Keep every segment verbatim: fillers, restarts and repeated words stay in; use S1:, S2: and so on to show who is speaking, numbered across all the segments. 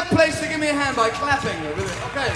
S1: that place to give me a hand by clapping with it. Okay.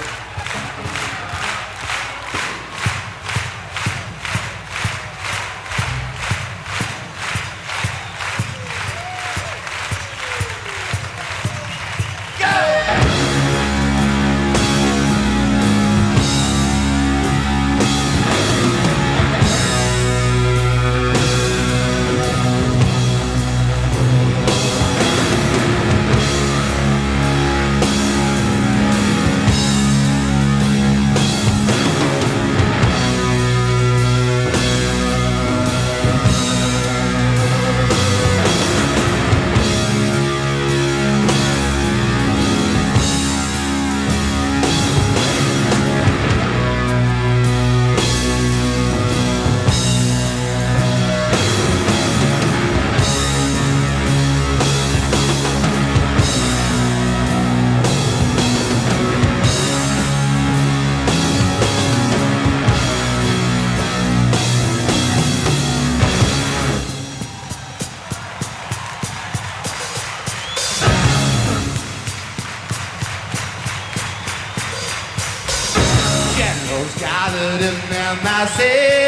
S2: Gathered in their masses,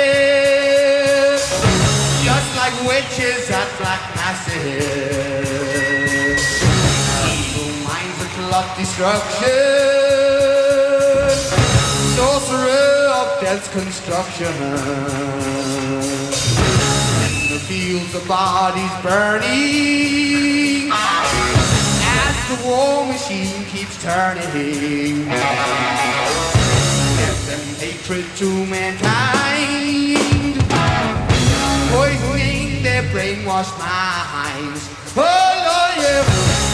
S2: just like witches at black masses. Evil minds that plot destruction, sorcerer of death's construction. In the fields of bodies burning, as the war machine keeps turning. Hatred to mankind, poisoning their brainwashed minds. Oh Lord, yeah.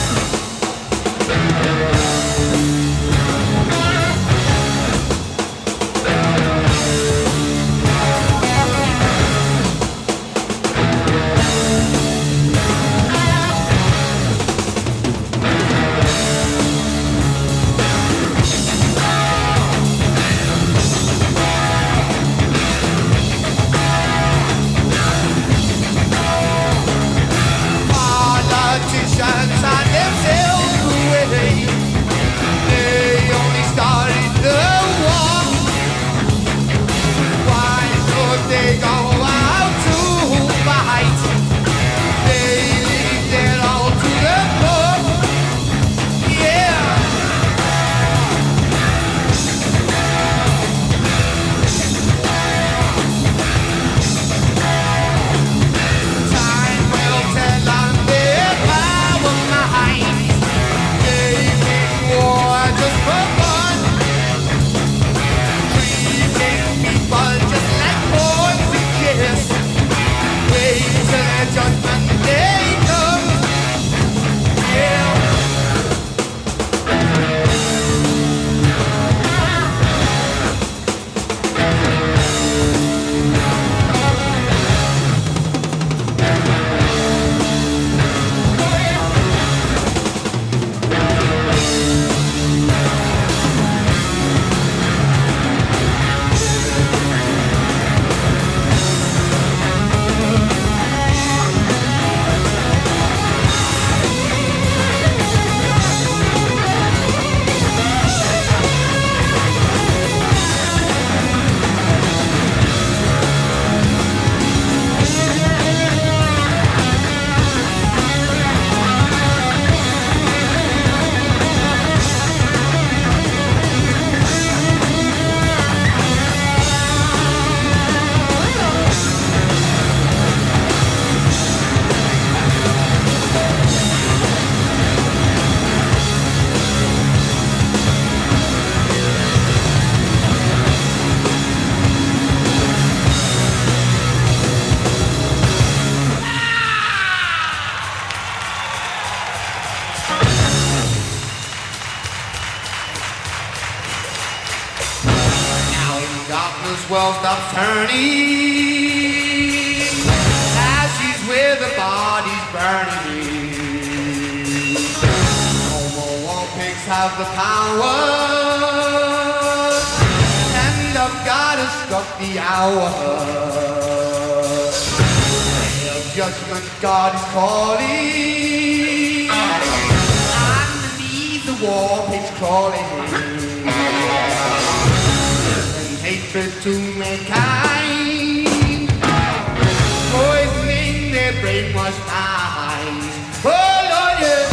S2: Darkness world stops turning, ashes where the body's burning. No more war pigs have the power, and of God has struck the hour. Day of judgment God is calling, underneath the warp its crawling in. And hatred to mankind, poisoning their brainwashed minds. Oh Lord, yeah.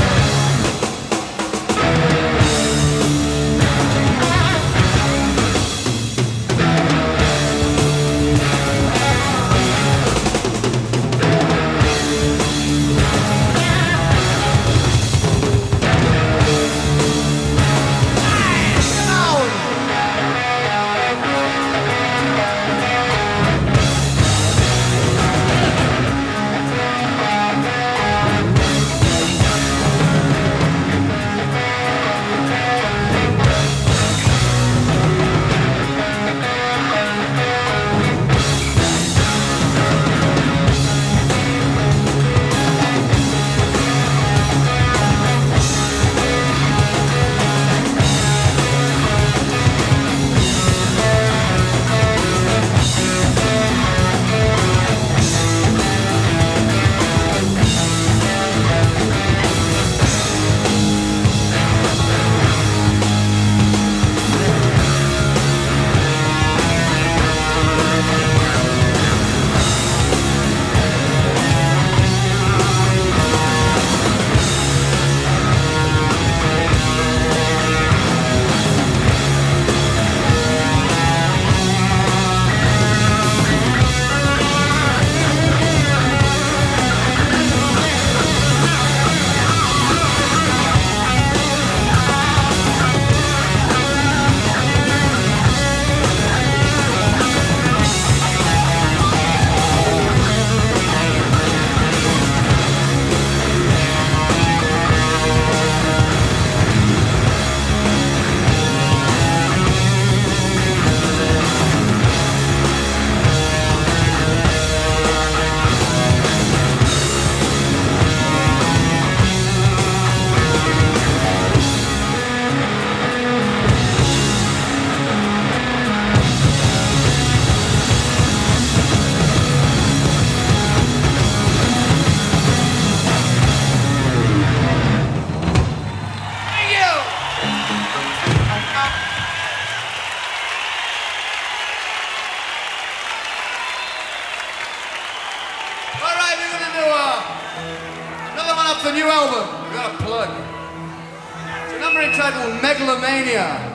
S1: All right, we're gonna do uh, another one off the new album. We got a plug. It's a number entitled Megalomania.